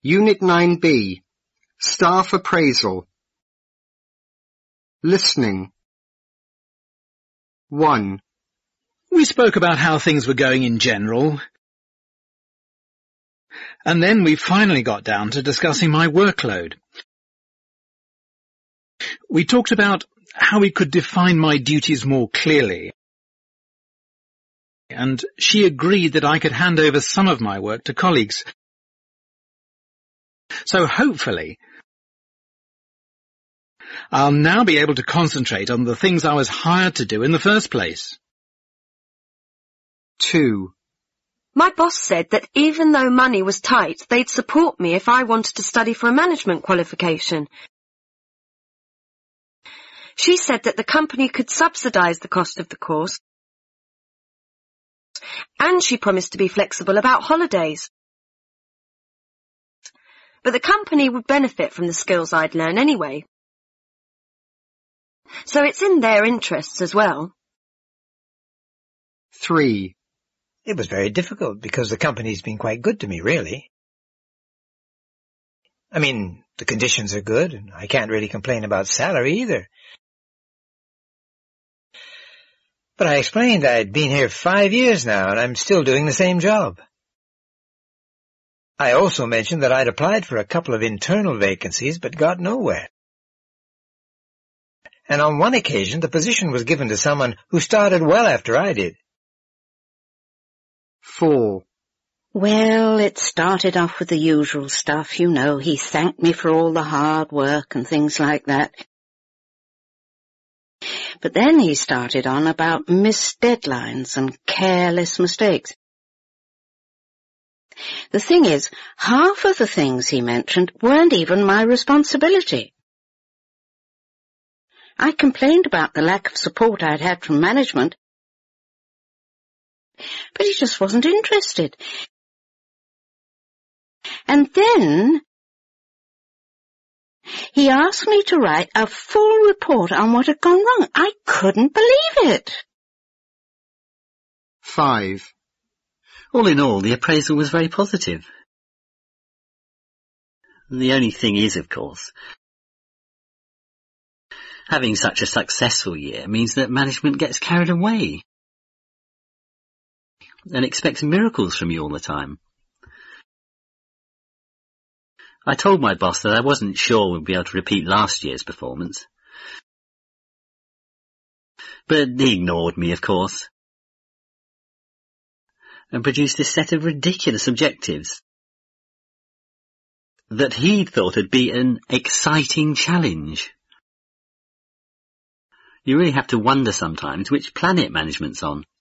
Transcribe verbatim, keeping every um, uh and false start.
Unit nine B. Staff Appraisal. Listening. one. We spoke about how things were going in general, and then we finally got down to discussing my workload. We talked about how we could define my duties more clearly, and she agreed that I could hand over some of my work to colleagues. So hopefully, I'll now be able to concentrate on the things I was hired to do in the first place. two. My boss said that even though money was tight, they'd support me if I wanted to study for a management qualification. She said that the company could subsidise the cost of the course, and she promised to be flexible about holidays. But the company would benefit from the skills I'd learn anyway. So it's in their interests as well. three. It was very difficult because the company's been quite good to me, really. I mean, the conditions are good, and I can't really complain about salary either. But I explained I'd been here five years now, and I'm still doing the same job. I also mentioned that I'd applied for a couple of internal vacancies, but got nowhere. And on one occasion, the position was given to someone who started well after I did. four. Well, it started off with the usual stuff, you know. He thanked me for all the hard work and things like that. But then he started on about missed deadlines and careless mistakes. The thing is, half of the things he mentioned weren't even my responsibility. I complained about the lack of support I'd had from management, but he just wasn't interested. And then he asked me to write a full report on what had gone wrong. I couldn't believe it. five. All in all, the appraisal was very positive. The only thing is, of course, having such a successful year means that management gets carried away and expects miracles from you all the time. I told my boss that I wasn't sure we'd be able to repeat last year's performance. But he ignored me, of course, and produced this set of ridiculous objectives that he'd thought would be an exciting challenge. You really have to wonder sometimes which planet management's on.